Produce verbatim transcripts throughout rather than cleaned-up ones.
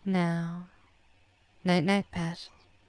Now, night-night, pet.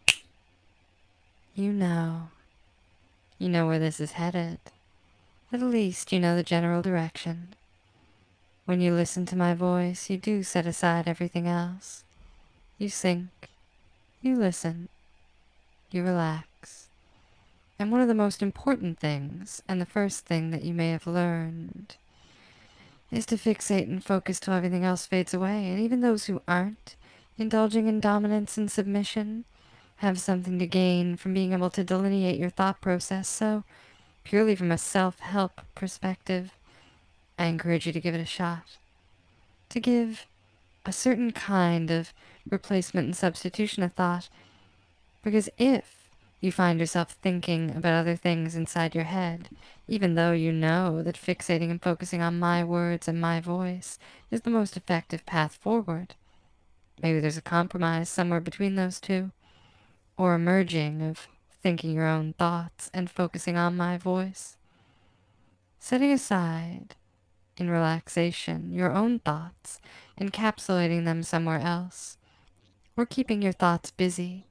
You know. You know where this is headed. At least you know the general direction. When you listen to my voice, you do set aside everything else. You sink. You listen. You relax. And one of the most important things, and the first thing that you may have learned, is to fixate and focus till everything else fades away. And even those who aren't indulging in dominance and submission have something to gain from being able to delineate your thought process. So, purely from a self-help perspective, I encourage you to give it a shot. To give a certain kind of replacement and substitution of thought. Because if you find yourself thinking about other things inside your head, even though you know that fixating and focusing on my words and my voice is the most effective path forward, maybe there's a compromise somewhere between those two, or a merging of thinking your own thoughts and focusing on my voice. Setting aside, in relaxation, your own thoughts, encapsulating them somewhere else, or keeping your thoughts busy.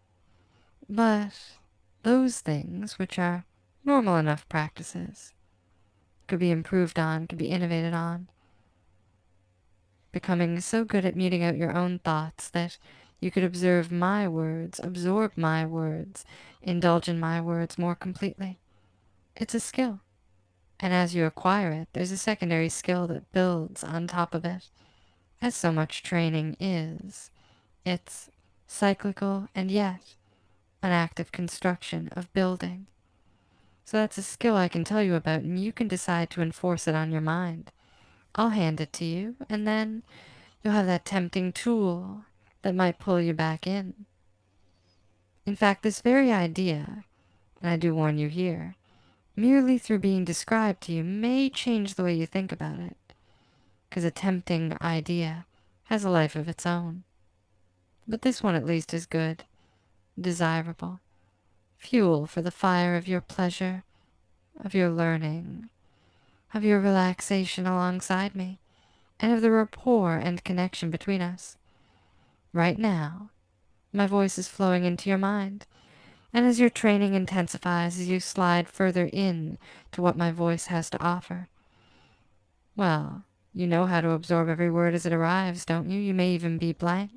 But those things, which are normal enough practices, could be improved on, could be innovated on. Becoming so good at muting out your own thoughts that you could observe my words, absorb my words, indulge in my words more completely. It's a skill. And as you acquire it, there's a secondary skill that builds on top of it, as so much training is. It's cyclical and yet an active construction of building. So that's a skill I can tell you about, and you can decide to enforce it on your mind. I'll hand it to you, and then you'll have that tempting tool that might pull you back in. In fact, this very idea, and I do warn you here, merely through being described to you may change the way you think about it, because a tempting idea has a life of its own. But this one at least is good, desirable, fuel for the fire of your pleasure, of your learning, of your relaxation alongside me, and of the rapport and connection between us. Right now, my voice is flowing into your mind, and as your training intensifies, as you slide further in to what my voice has to offer, well, you know how to absorb every word as it arrives, don't you? You may even be blank,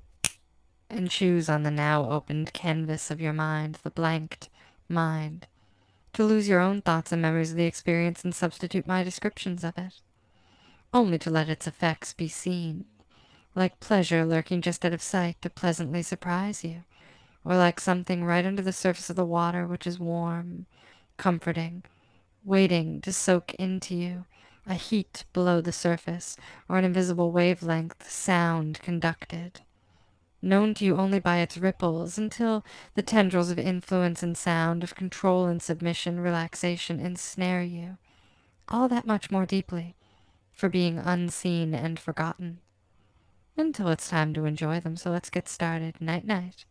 and choose on the now opened canvas of your mind, the blanked mind, to lose your own thoughts and memories of the experience and substitute my descriptions of it, only to let its effects be seen, like pleasure lurking just out of sight to pleasantly surprise you, or like something right under the surface of the water which is warm, comforting, waiting to soak into you, a heat below the surface, or an invisible wavelength, sound conducted, known to you only by its ripples, until the tendrils of influence and sound, of control and submission, relaxation, ensnare you, all that much more deeply, for being unseen and forgotten, until it's time to enjoy them. So let's get started. Night-night.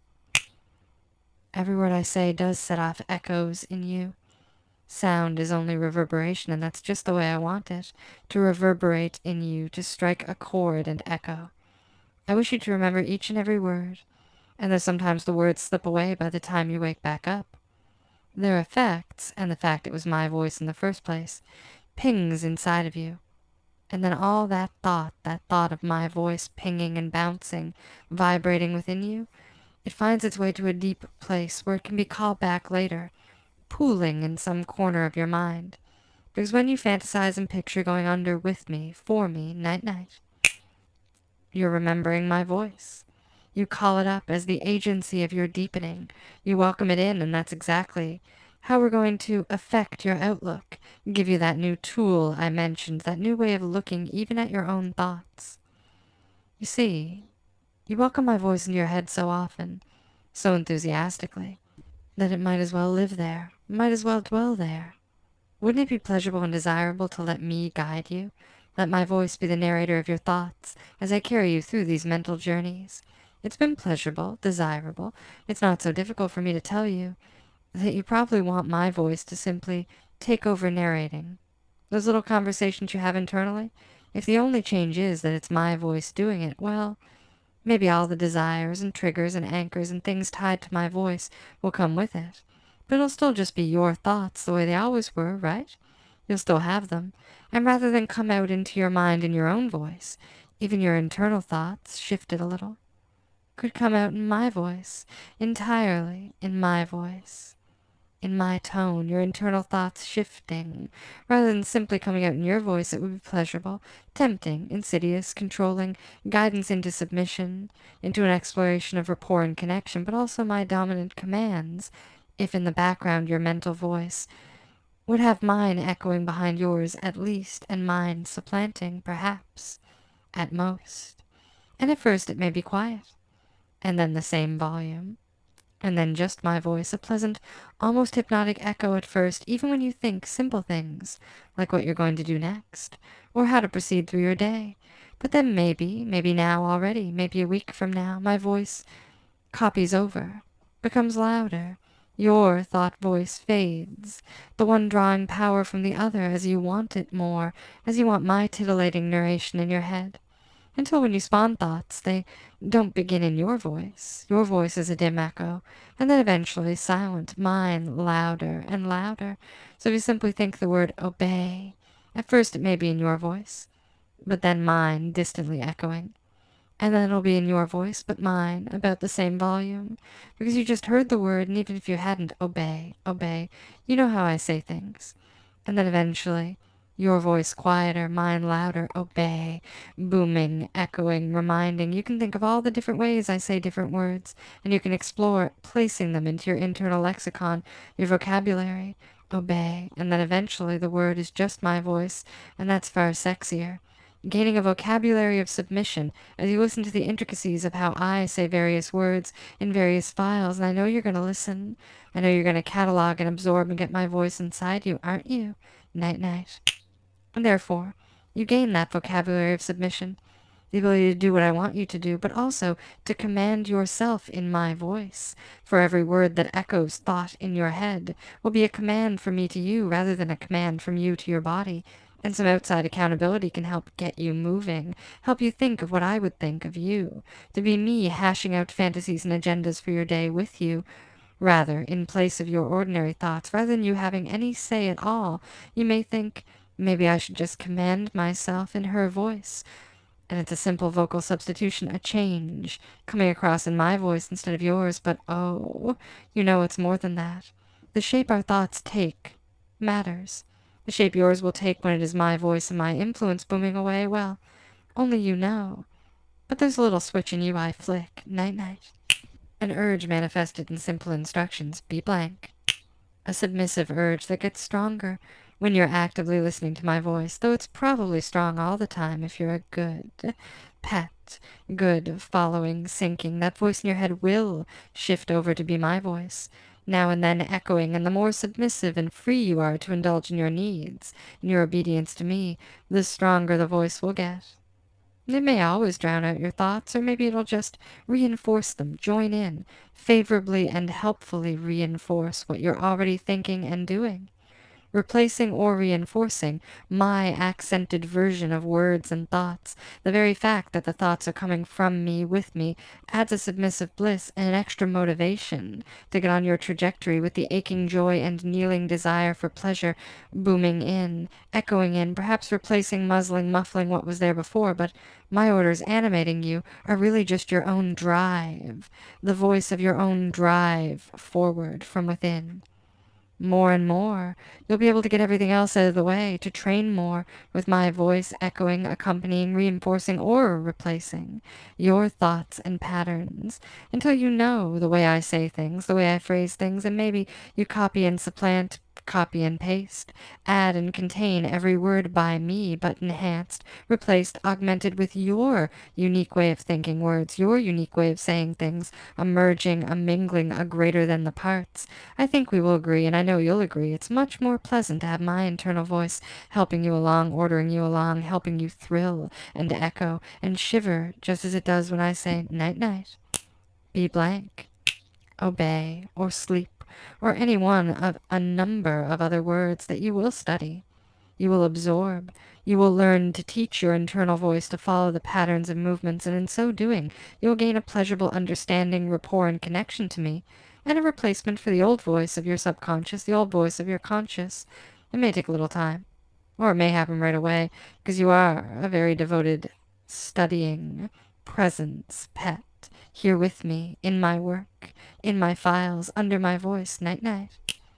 Every word I say does set off echoes in you. Sound is only reverberation, and that's just the way I want it, to reverberate in you, to strike a chord and echo. I wish you to remember each and every word, and though sometimes the words slip away by the time you wake back up, their effects, and the fact it was my voice in the first place, pings inside of you. And then all that thought, that thought of my voice pinging and bouncing, vibrating within you, it finds its way to a deep place where it can be called back later, pooling in some corner of your mind. Because when you fantasize and picture going under with me, for me, night-night, you're remembering my voice. You call it up as the agency of your deepening. You welcome it in, and that's exactly how we're going to affect your outlook, give you that new tool I mentioned, that new way of looking even at your own thoughts. You see, you welcome my voice into your head so often, so enthusiastically, that it might as well live there, might as well dwell there. Wouldn't it be pleasurable and desirable to let me guide you? Let my voice be the narrator of your thoughts as I carry you through these mental journeys. It's been pleasurable, desirable. It's not so difficult for me to tell you that you probably want my voice to simply take over narrating. Those little conversations you have internally, if the only change is that it's my voice doing it, well, Maybe all the desires and triggers and anchors and things tied to my voice will come with it. But it'll still just be your thoughts the way they always were, right? You'll still have them. And rather than come out into your mind in your own voice, even your internal thoughts, shifted a little, could come out in my voice, entirely in my voice. In my tone, your internal thoughts shifting. Rather than simply coming out in your voice, it would be pleasurable, tempting, insidious, controlling, guidance into submission, into an exploration of rapport and connection, but also my dominant commands, if in the background your mental voice would have mine echoing behind yours at least, and mine supplanting, perhaps, at most. And at first it may be quiet, and then the same volume, and then just my voice, a pleasant, almost hypnotic echo at first, even when you think simple things, like what you're going to do next, or how to proceed through your day. But then maybe, maybe now already, maybe a week from now, my voice copies over, becomes louder. Your thought voice fades, the one drawing power from the other as you want it more, as you want my titillating narration in your head. Until when you spawn thoughts, they don't begin in your voice. Your voice is a dim echo, and then eventually silent, mine louder and louder. So if you simply think the word obey, at first it may be in your voice, but then mine distantly echoing. And then it'll be in your voice, but mine, about the same volume. Because you just heard the word, and even if you hadn't, obey, obey. You know how I say things. And then eventually, your voice quieter, mine louder, obey, booming, echoing, reminding. You can think of all the different ways I say different words, and you can explore placing them into your internal lexicon, your vocabulary. Obey, and then eventually the word is just my voice, and that's far sexier. Gaining a vocabulary of submission as you listen to the intricacies of how I say various words in various files, and I know you're going to listen. I know you're going to catalog and absorb and get my voice inside you, aren't you? Night-night. And therefore, you gain that vocabulary of submission, the ability to do what I want you to do, but also to command yourself in my voice. For every word that echoes thought in your head will be a command from me to you rather than a command from you to your body. And some outside accountability can help get you moving, help you think of what I would think of you, to be me hashing out fantasies and agendas for your day with you, rather, in place of your ordinary thoughts, rather than you having any say at all. You may think, maybe I should just command myself in her voice. And it's a simple vocal substitution, a change, coming across in my voice instead of yours, but oh, you know it's more than that. The shape our thoughts take matters. The shape yours will take when it is my voice and my influence booming away, well, only you know. But there's a little switch in you I flick, night-night. An urge manifested in simple instructions, be blank. A submissive urge that gets stronger when you're actively listening to my voice, though it's probably strong all the time if you're a good pet, good following, syncing. That voice in your head will shift over to be my voice, now and then echoing, and the more submissive and free you are to indulge in your needs, in your obedience to me, the stronger the voice will get. It may always drown out your thoughts, or maybe it'll just reinforce them, join in, favorably and helpfully reinforce what you're already thinking and doing. Replacing or reinforcing my accented version of words and thoughts. The very fact that the thoughts are coming from me, with me, adds a submissive bliss and an extra motivation to get on your trajectory with the aching joy and kneeling desire for pleasure booming in, echoing in, perhaps replacing, muzzling, muffling what was there before, but my orders animating you are really just your own drive, the voice of your own drive forward from within. More and more, you'll be able to get everything else out of the way, to train more with my voice echoing, accompanying, reinforcing, or replacing your thoughts and patterns, until you know the way I say things, the way I phrase things, and maybe you copy and supplant, copy and paste, add and contain every word by me, but enhanced, replaced, augmented with your unique way of thinking words, your unique way of saying things, a merging, a mingling, a greater than the parts. I think we will agree, and I know you'll agree, it's much more pleasant to have my internal voice helping you along, ordering you along, helping you thrill and echo and shiver, just as it does when I say night-night, be blank, obey, or sleep, or any one of a number of other words that you will study. You will absorb. You will learn to teach your internal voice to follow the patterns of movements, and in so doing, you will gain a pleasurable understanding, rapport, and connection to me, and a replacement for the old voice of your subconscious, the old voice of your conscious. It may take a little time, or it may happen right away, because you are a very devoted, studying presence pet, here with me, in my work, in my files, under my voice, night-night.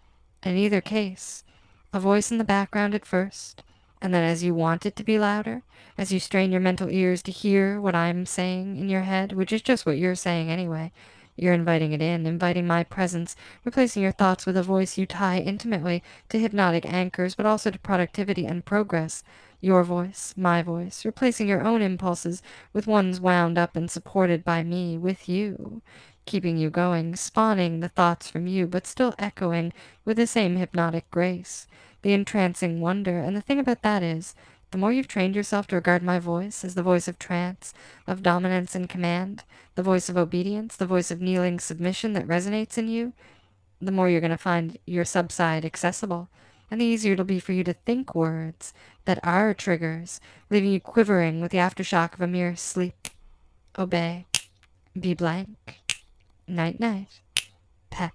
In either case, a voice in the background at first, and then as you want it to be louder, as you strain your mental ears to hear what I'm saying in your head, which is just what you're saying anyway, you're inviting it in, inviting my presence, replacing your thoughts with a voice you tie intimately to hypnotic anchors, but also to productivity and progress. Your voice, my voice, replacing your own impulses with ones wound up and supported by me, with you, keeping you going, spawning the thoughts from you, but still echoing with the same hypnotic grace, the entrancing wonder. And the thing about that is, the more you've trained yourself to regard my voice as the voice of trance, of dominance and command, the voice of obedience, the voice of kneeling submission that resonates in you, the more you're going to find your subside accessible, and the easier it'll be for you to think words that are triggers, leaving you quivering with the aftershock of a mere sleep. Obey. Be blank. Night-night. Pet.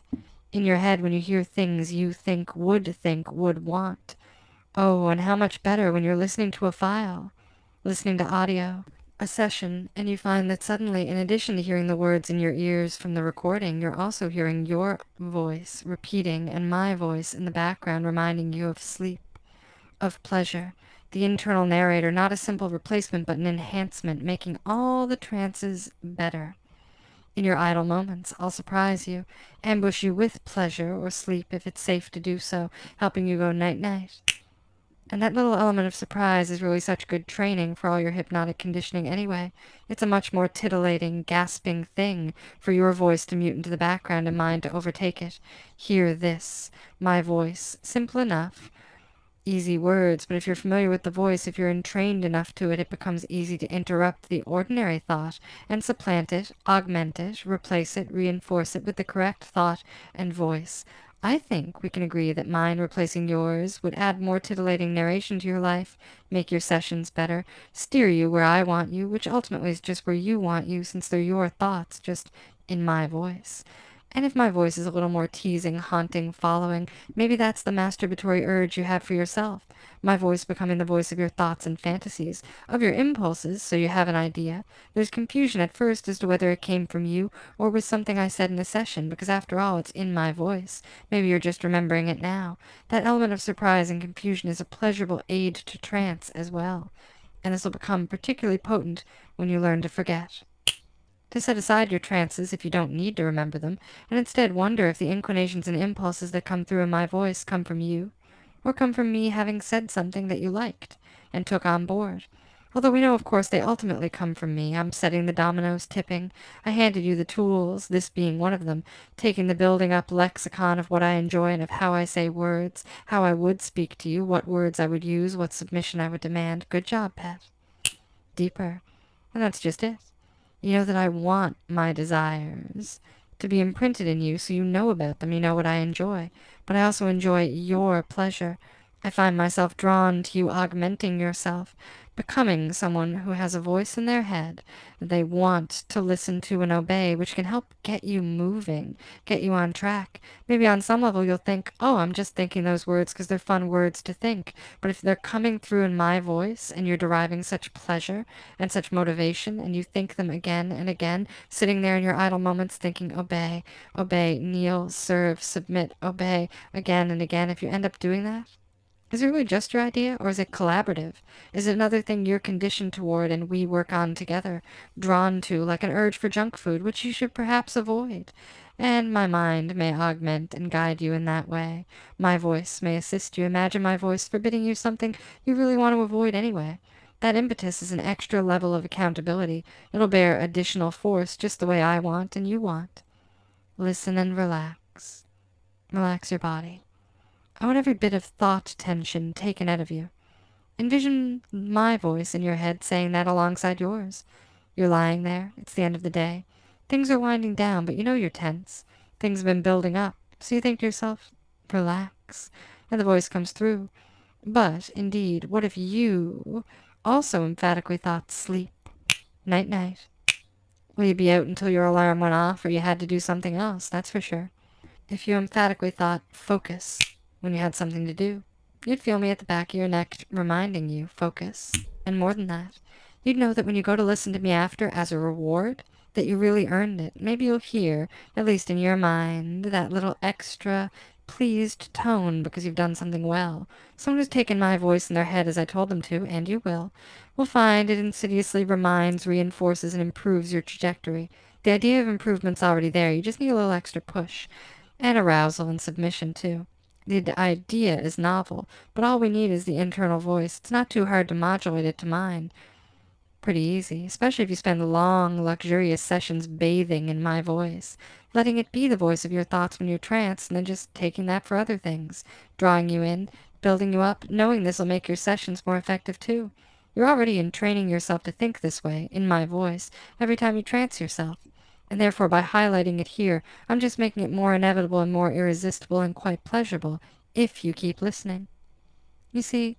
In your head when you hear things you think, would think, would want. Oh, and how much better when you're listening to a file, listening to audio, a session, and you find that suddenly, in addition to hearing the words in your ears from the recording, you're also hearing your voice repeating and my voice in the background reminding you of sleep, of pleasure, the internal narrator, not a simple replacement but an enhancement, making all the trances better. In your idle moments, I'll surprise you, ambush you with pleasure or sleep if it's safe to do so, helping you go night-night. And that little element of surprise is really such good training for all your hypnotic conditioning anyway. It's a much more titillating, gasping thing for your voice to mute into the background and mine to overtake it. Hear this, my voice, simple enough, easy words, but if you're familiar with the voice, if you're entrained enough to it, it becomes easy to interrupt the ordinary thought and supplant it, augment it, replace it, reinforce it with the correct thought and voice. I think we can agree that mine replacing yours would add more titillating narration to your life, make your sessions better, steer you where I want you, which ultimately is just where you want you, since they're your thoughts, just in my voice. And if my voice is a little more teasing, haunting, following, maybe that's the masturbatory urge you have for yourself. My voice becoming the voice of your thoughts and fantasies, of your impulses, so you have an idea. There's confusion at first as to whether it came from you or was something I said in a session, because after all, it's in my voice. Maybe you're just remembering it now. That element of surprise and confusion is a pleasurable aid to trance as well. And this will become particularly potent when you learn to forget. To set aside your trances if you don't need to remember them, and instead wonder if the inclinations and impulses that come through in my voice come from you, or come from me having said something that you liked and took on board. Although we know, of course, they ultimately come from me. I'm setting the dominoes, tipping. I handed you the tools, this being one of them, taking the building up lexicon of what I enjoy and of how I say words, how I would speak to you, what words I would use, what submission I would demand. Good job, pet. Deeper. And that's just it. You know that I want my desires to be imprinted in you so you know about them, you know what I enjoy. But I also enjoy your pleasure. I find myself drawn to you augmenting yourself, becoming someone who has a voice in their head that they want to listen to and obey, which can help get you moving, get you on track. Maybe on some level you'll think, oh, I'm just thinking those words because they're fun words to think. But if they're coming through in my voice and you're deriving such pleasure and such motivation and you think them again and again, sitting there in your idle moments thinking, obey, obey, kneel, serve, submit, obey, again and again, if you end up doing that, is it really just your idea, or is it collaborative? Is it another thing you're conditioned toward and we work on together, drawn to, like an urge for junk food, which you should perhaps avoid? And my mind may augment and guide you in that way. My voice may assist you. Imagine my voice forbidding you something you really want to avoid anyway. That impetus is an extra level of accountability. It'll bear additional force just the way I want and you want. Listen and relax. Relax your body. I want every bit of thought tension taken out of you. Envision my voice in your head saying that alongside yours. You're lying there. It's the end of the day. Things are winding down, but you know you're tense. Things have been building up. So you think to yourself, relax. And the voice comes through. But, indeed, what if you also emphatically thought sleep, night-night? Well, you'd be out until your alarm went off or you had to do something else, that's for sure. If you emphatically thought focus when you had something to do, you'd feel me at the back of your neck reminding you focus. And more than that, you'd know that when you go to listen to me after as a reward, that you really earned it. Maybe you'll hear, at least in your mind, that little extra pleased tone because you've done something well. Someone who's taken my voice in their head as I told them to, and you will, will find it insidiously reminds, reinforces, and improves your trajectory. The idea of improvement's already there. You just need a little extra push. And arousal and submission, too. The idea is novel, but all we need is the internal voice. It's not too hard to modulate it to mine. Pretty easy, especially if you spend long, luxurious sessions bathing in my voice, letting it be the voice of your thoughts when you're tranced, and then just taking that for other things, drawing you in, building you up, knowing this will make your sessions more effective, too. You're already in training yourself to think this way, in my voice, every time you trance yourself. And therefore, by highlighting it here, I'm just making it more inevitable and more irresistible and quite pleasurable, if you keep listening. You see,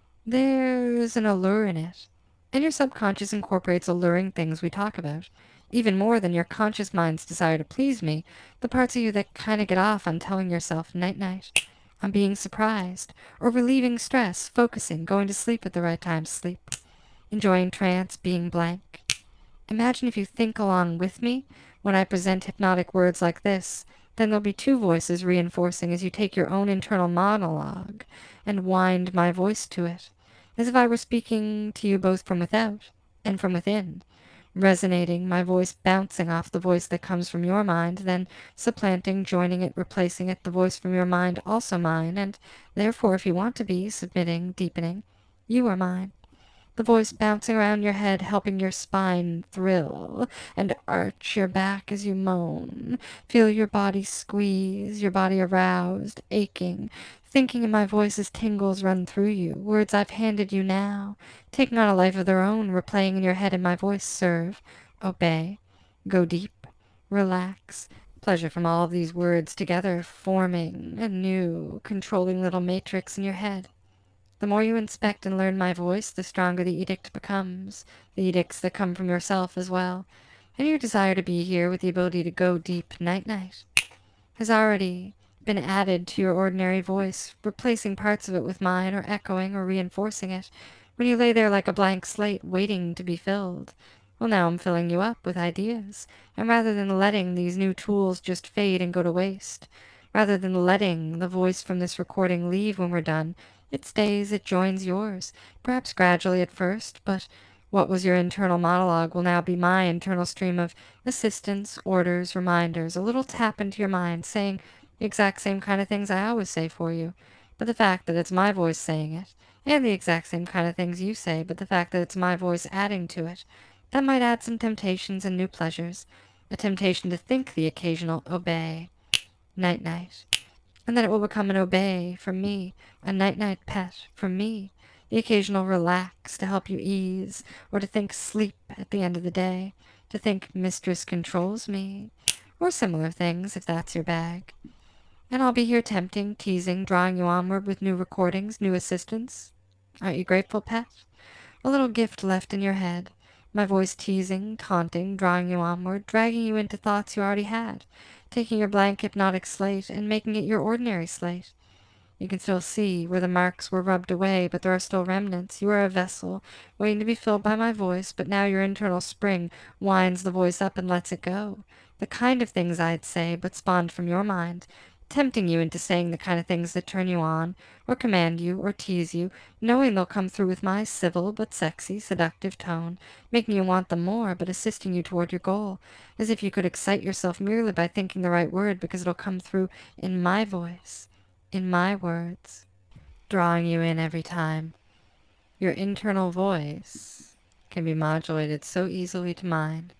there's an allure in it, and your subconscious incorporates alluring things we talk about. Even more than your conscious mind's desire to please me, the parts of you that kind of get off on telling yourself night-night, on being surprised, or relieving stress, focusing, going to sleep at the right time, sleep, enjoying trance, being blank. Imagine if you think along with me when I present hypnotic words like this, then there'll be two voices reinforcing as you take your own internal monologue and wind my voice to it, as if I were speaking to you both from without and from within, resonating, my voice bouncing off the voice that comes from your mind, then supplanting, joining it, replacing it, the voice from your mind also mine, and therefore, if you want to be, submitting, deepening, you are mine. The voice bouncing around your head, helping your spine thrill and arch your back as you moan. Feel your body squeeze, your body aroused, aching, thinking in my voice as tingles run through you, words I've handed you now, taking on a life of their own, replaying in your head in my voice, serve, obey, go deep, relax. Pleasure from all of these words together, forming a new, controlling little matrix in your head. The more you inspect and learn my voice, the stronger the edict becomes, the edicts that come from yourself as well, and your desire to be here with the ability to go deep night-night has already been added to your ordinary voice, replacing parts of it with mine, or echoing or reinforcing it, when you lay there like a blank slate waiting to be filled. Well, now I'm filling you up with ideas, and rather than letting these new tools just fade and go to waste, rather than letting the voice from this recording leave when we're done, it stays, it joins yours, perhaps gradually at first, but what was your internal monologue will now be my internal stream of assistance, orders, reminders, a little tap into your mind, saying the exact same kind of things I always say for you. But the fact that it's my voice saying it, and the exact same kind of things you say, but the fact that it's my voice adding to it, that might add some temptations and new pleasures. A temptation to think the occasional obey. Night-night. And then it will become an obey from me, a night-night pet from me, the occasional relax to help you ease, or to think sleep at the end of the day, to think mistress controls me, or similar things if that's your bag. And I'll be here tempting, teasing, drawing you onward with new recordings, new assistance. Aren't you grateful, pet? A little gift left in your head. My voice teasing, taunting, drawing you onward, dragging you into thoughts you already had, taking your blank hypnotic slate and making it your ordinary slate. You can still see where the marks were rubbed away, but there are still remnants. You are a vessel, waiting to be filled by my voice, but now your internal spring winds the voice up and lets it go. The kind of things I'd say, but spawned from your mind, tempting you into saying the kind of things that turn you on, or command you, or tease you, knowing they'll come through with my civil but sexy, seductive tone, making you want them more, but assisting you toward your goal, as if you could excite yourself merely by thinking the right word, because it'll come through in my voice, in my words, drawing you in every time. Your internal voice can be modulated so easily to mine,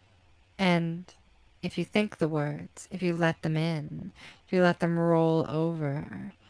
and if you think the words, if you let them in, if you let them roll over,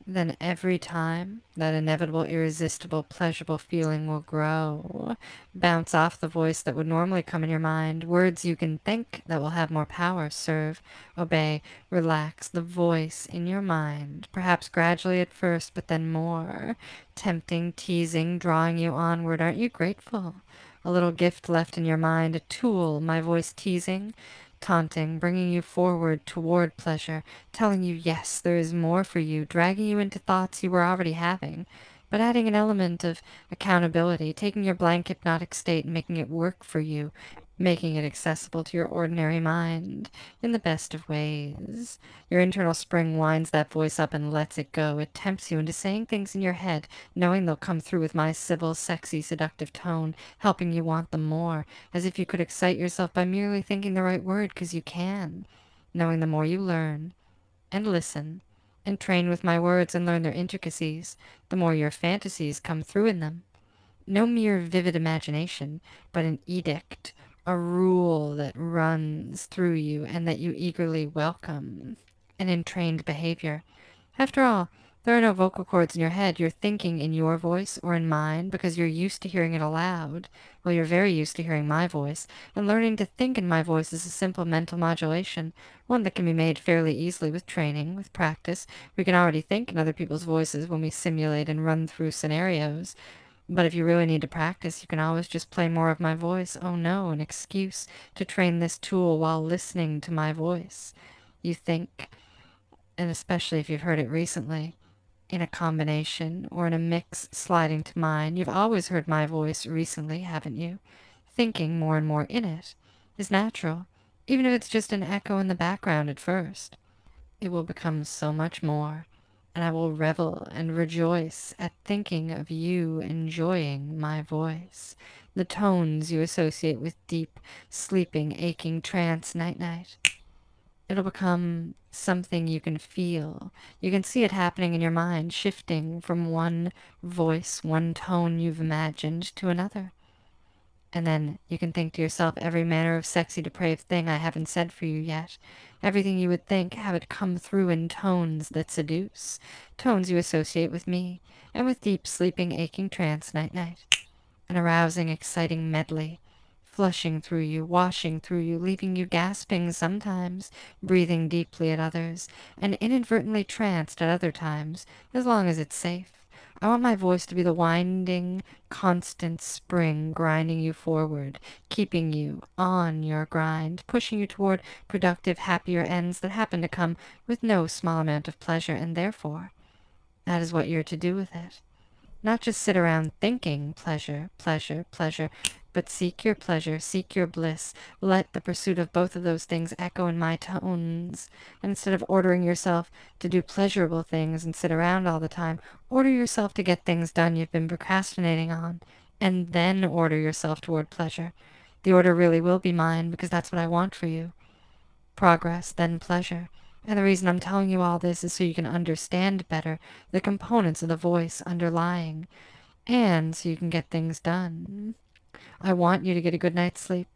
Then every time, that inevitable, irresistible, pleasurable feeling will grow. Bounce off the voice that would normally come in your mind. Words you can think that will have more power. Serve, obey, relax the voice in your mind. Perhaps gradually at first, but then more. Tempting, teasing, drawing you onward. Aren't you grateful? A little gift left in your mind, a tool, my voice teasing, taunting, bringing you forward toward pleasure, telling you yes, there is more for you, dragging you into thoughts you were already having, but adding an element of accountability, taking your blank hypnotic state and making it work for you, making it accessible to your ordinary mind in the best of ways. Your internal spring winds that voice up and lets it go. It tempts you into saying things in your head, knowing they'll come through with my civil, sexy, seductive tone, helping you want them more, as if you could excite yourself by merely thinking the right word, because you can, knowing the more you learn and listen and train with my words and learn their intricacies, the more your fantasies come through in them. No mere vivid imagination, but an edict, a rule that runs through you and that you eagerly welcome. An entrained behavior. After all, there are no vocal cords in your head. You're thinking in your voice or in mine because you're used to hearing it aloud. Well, you're very used to hearing my voice, and learning to think in my voice is a simple mental modulation, one that can be made fairly easily with training, with practice. We can already think in other people's voices when we simulate and run through scenarios. But if you really need to practice, you can always just play more of my voice. Oh no, an excuse to train this tool while listening to my voice. You think, and especially if you've heard it recently, in a combination or in a mix sliding to mine. You've always heard my voice recently, haven't you? Thinking more and more in it is natural, even if it's just an echo in the background at first. It will become so much more, and I will revel and rejoice at thinking of you enjoying my voice, the tones you associate with deep, sleeping, aching trance night-night. It'll become something you can feel. You can see it happening in your mind, shifting from one voice, one tone you've imagined to another. And then you can think to yourself every manner of sexy, depraved thing I haven't said for you yet. Everything you would think, have it come through in tones that seduce. Tones you associate with me, and with deep, sleeping, aching trance night-night. An arousing, exciting medley, flushing through you, washing through you, leaving you gasping sometimes, breathing deeply at others, and inadvertently tranced at other times, as long as it's safe. I want my voice to be the winding, constant spring grinding you forward, keeping you on your grind, pushing you toward productive, happier ends that happen to come with no small amount of pleasure, and therefore, that is what you're to do with it. Not just sit around thinking pleasure, pleasure, pleasure, but seek your pleasure, seek your bliss. Let the pursuit of both of those things echo in my tones. And instead of ordering yourself to do pleasurable things and sit around all the time, order yourself to get things done you've been procrastinating on, and then order yourself toward pleasure. The order really will be mine, because that's what I want for you. Progress, then pleasure. And the reason I'm telling you all this is so you can understand better the components of the voice underlying, and so you can get things done. I want you to get a good night's sleep.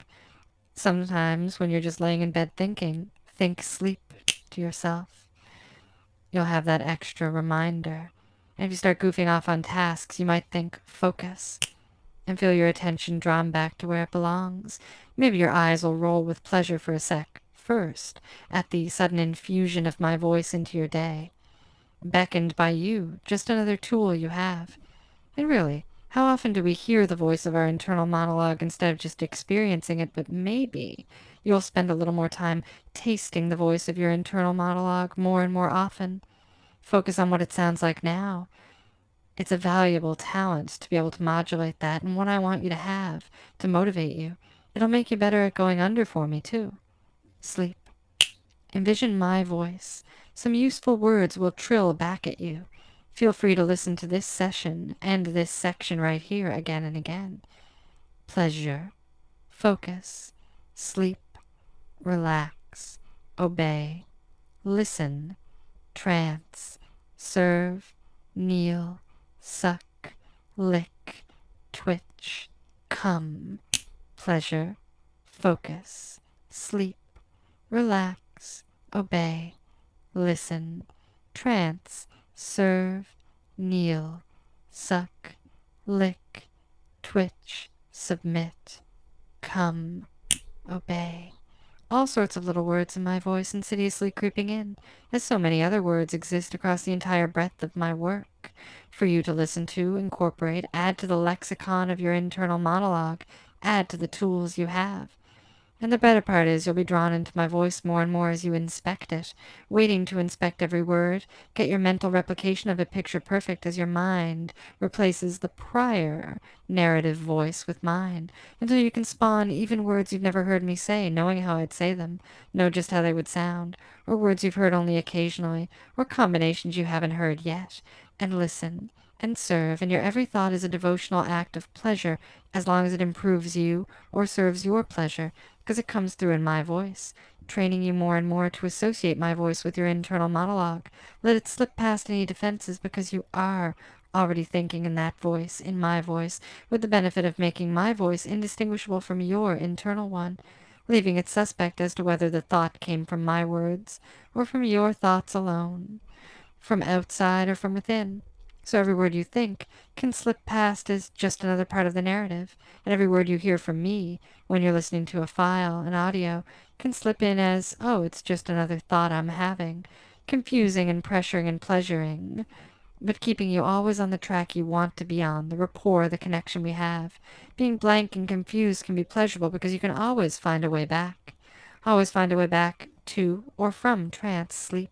Sometimes when you're just laying in bed thinking, think sleep to yourself. You'll have that extra reminder. And if you start goofing off on tasks, you might think focus and feel your attention drawn back to where it belongs. Maybe your eyes will roll with pleasure for a sec first at the sudden infusion of my voice into your day. Beckoned by you, just another tool you have. And really, how often do we hear the voice of our internal monologue instead of just experiencing it? But maybe you'll spend a little more time tasting the voice of your internal monologue more and more often. Focus on what it sounds like now. It's a valuable talent to be able to modulate that, and one I want you to have to motivate you. It'll make you better at going under for me, too. Sleep. Envision my voice. Some useful words will trill back at you. Feel free to listen to this session and this section right here again and again. Pleasure, focus, sleep, relax, obey, listen, trance, serve, kneel, suck, lick, twitch, come. Pleasure, focus, sleep, relax, obey, listen, trance, serve, kneel, suck, lick, twitch, submit, come, obey. All sorts of little words in my voice insidiously creeping in, as so many other words exist across the entire breadth of my work, for you to listen to, incorporate, add to the lexicon of your internal monologue, add to the tools you have. And the better part is you'll be drawn into my voice more and more as you inspect it, waiting to inspect every word, get your mental replication of it picture perfect as your mind replaces the prior narrative voice with mine, until you can spawn even words you've never heard me say, knowing how I'd say them, know just how they would sound, or words you've heard only occasionally, or combinations you haven't heard yet, and listen and serve, and your every thought is a devotional act of pleasure as long as it improves you or serves your pleasure, because it comes through in my voice, training you more and more to associate my voice with your internal monologue. Let it slip past any defenses, because you are already thinking in that voice, in my voice, with the benefit of making my voice indistinguishable from your internal one, leaving it suspect as to whether the thought came from my words or from your thoughts alone, from outside or from within. So every word you think can slip past as just another part of the narrative, and every word you hear from me when you're listening to a file, an audio, can slip in as, oh, it's just another thought I'm having, confusing and pressuring and pleasuring, but keeping you always on the track you want to be on, the rapport, the connection we have. Being blank and confused can be pleasurable because you can always find a way back, always find a way back to or from trance, sleep.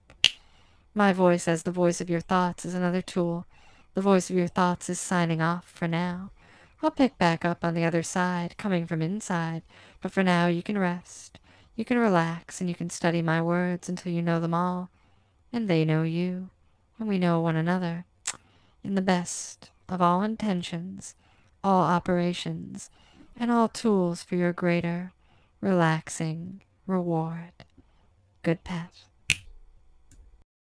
My voice as the voice of your thoughts is another tool. The voice of your thoughts is signing off for now. I'll pick back up on the other side, coming from inside, but for now you can rest. You can relax, and you can study my words until you know them all, and they know you, and we know one another, in the best of all intentions, all operations, and all tools for your greater, relaxing reward. Good pet.